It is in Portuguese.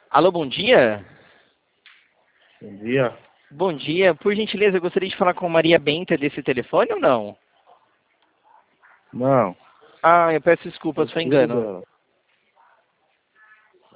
Alô, bom dia? Bom dia. Bom dia. Por gentileza, eu gostaria de falar com Maria Benta desse telefone ou não? Não, Ah, eu peço é o desculpas, foi filho engano. dela.